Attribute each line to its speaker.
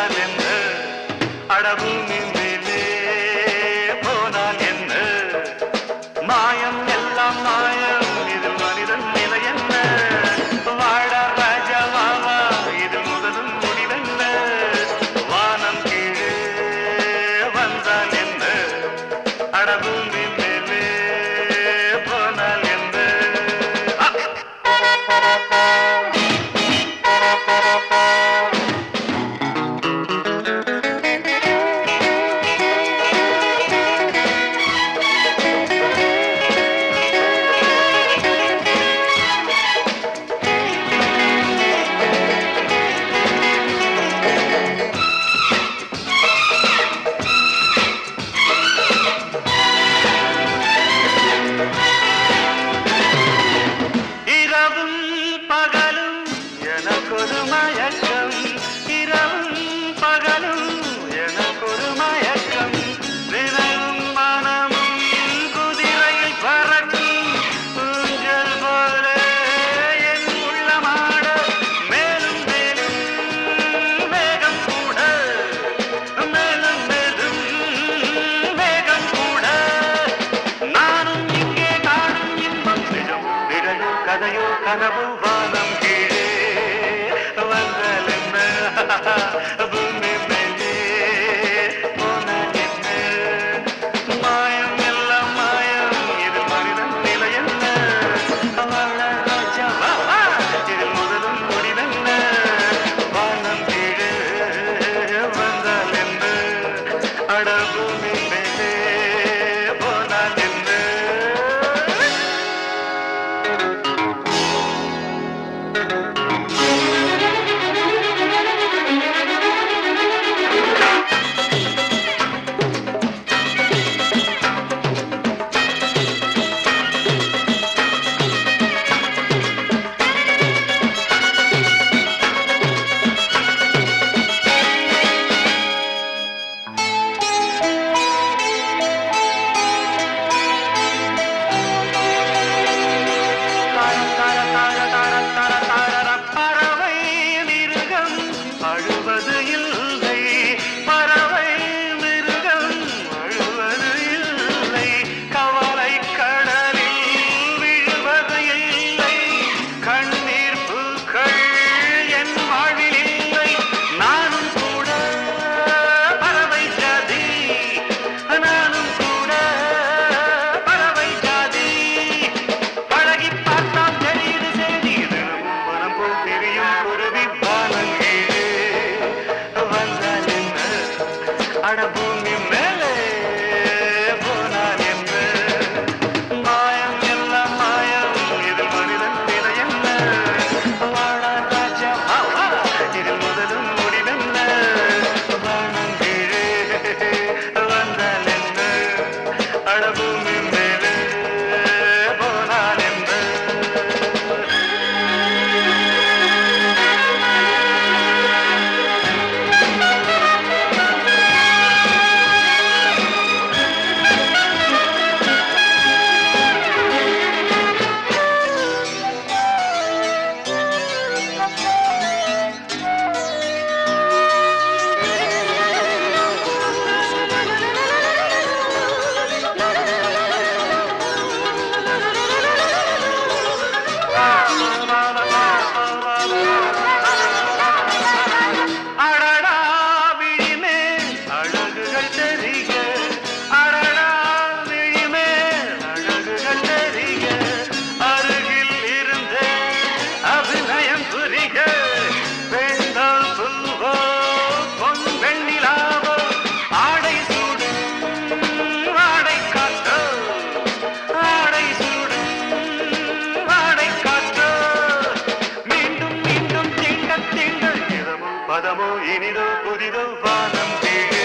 Speaker 1: வந்தால் என்ன அடபூமி மேலே போனால் என்ன மாயம் எல்லாம் மாயம் இதில் மனிதன் நிலை என்ன வாடா ராஜா வாவா இது முதலும் முடிவென்ன வானம் கீழே வந்தால் என்ன அடபூமி மேலே போனால் என்ன எனக்கொரு மயக்கம் இரவும் பகலும் எனக்கொரு மயக்கம் தினமும் மனமும் குதிரையில் பறக்கும் ஊஞ்சல் போல என் உள்ளமாட மேலும் மேலும் வேகம் கூட மேலும் மேலும் வேகம் கூட நானும் இங்கே காணும் இன்பம் நிஜம் நிழலோ கதையோ கனவு வானம் கீழே பூமி மேலே போனால் என்ன மாயம் எல்லாம் மாயம் இது மனிதன் நிலை என்ன ராஜா இதில் முதலும் முடிவென்ன வானம் கீழே வந்தால் என்ன அட பூமி மேலே போனால் என்ன அழுவது இல்லை பறவை மிருகம் அழுவது இல்லை கவலை கடலில் விழுவது இல்லை கண்ணீர் பூக்கள் என் வாழ்வில் இல்லை நானும் கூட பறவை ஜாதி நானும் கூட பறவை ஜாதி பழகி பார்த்தால் தெரியுது செய்தி தினமும் மனம் போல் தெரியும் குருவி பாலங்கே அட பூமி மேலே போனால் என்ன மாயம் எல்லாம் மாயம் இது மனிதன் நிலை என்ன வாழா ராஜா இதில் முதலும் முடிவென்ன வானம் கீழே வந்தால் என்ன அட பூமி மேலே போனால் என்ன பதமோ இனிதோ புதிதோ வானம் கீழே